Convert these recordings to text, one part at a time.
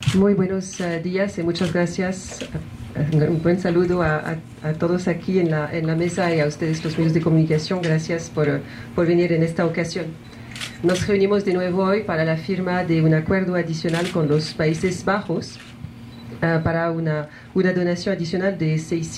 Muy buenos días y muchas gracias. Un buen saludo a todos aquí en la mesa y a ustedes, los medios de comunicación. Gracias por venir en esta ocasión. Nos reunimos de nuevo hoy para la firma de un acuerdo adicional con los Países Bajos para una donación adicional de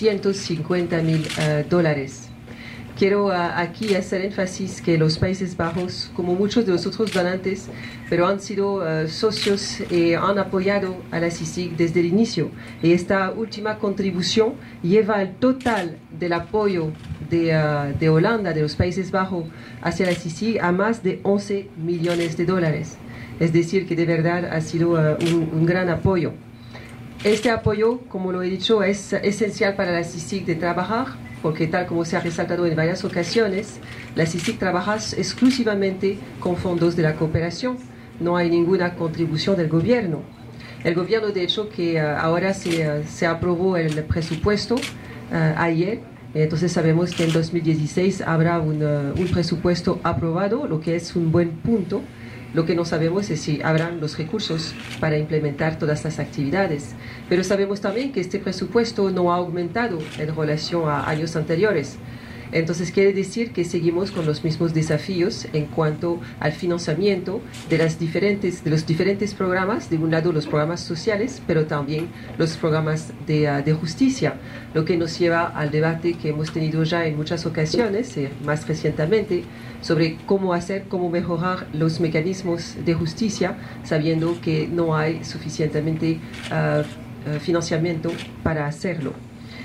$650.000. Quiero aquí hacer énfasis que los Países Bajos, como muchos de los otros donantes, pero han sido socios y han apoyado a la CICIG desde el inicio. Y esta última contribución lleva el total del apoyo de Holanda, de los Países Bajos, hacia la CICIG a más de $11 millones. Es decir, que de verdad ha sido un gran apoyo. Este apoyo, como lo he dicho, es esencial para la CICIG de trabajar, porque tal como se ha resaltado en varias ocasiones, la CICIG trabaja exclusivamente con fondos de la cooperación. No hay ninguna contribución del gobierno. El gobierno, de hecho, que ahora se aprobó el presupuesto ayer, entonces sabemos que en 2016 habrá un presupuesto aprobado, lo que es un buen punto. Lo que no sabemos es si habrán los recursos para implementar todas las actividades. Pero sabemos también que este presupuesto no ha aumentado en relación a años anteriores. Entonces quiere decir que seguimos con los mismos desafíos en cuanto al financiamiento de los diferentes programas, de un lado los programas sociales, pero también los programas de justicia, lo que nos lleva al debate que hemos tenido ya en muchas ocasiones, más recientemente, sobre cómo mejorar los mecanismos de justicia, sabiendo que no hay suficientemente financiamiento para hacerlo.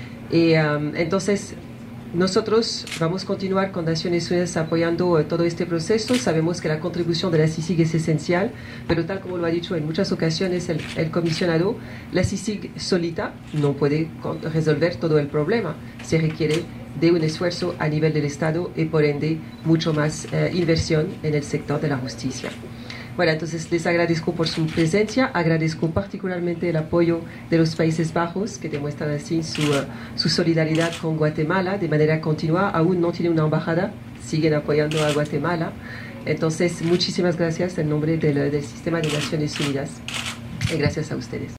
Entonces, nosotros vamos a continuar con Naciones Unidas apoyando todo este proceso. Sabemos que la contribución de la CICIG es esencial, pero tal como lo ha dicho en muchas ocasiones el comisionado, la CICIG solita no puede resolver todo el problema. Se requiere de un esfuerzo a nivel del Estado y por ende mucho más inversión en el sector de la justicia. Bueno, entonces les agradezco por su presencia, agradezco particularmente el apoyo de los Países Bajos, que demuestran así su solidaridad con Guatemala de manera continua. Aún no tiene una embajada, siguen apoyando a Guatemala. Entonces, muchísimas gracias en nombre del Sistema de Naciones Unidas y gracias a ustedes.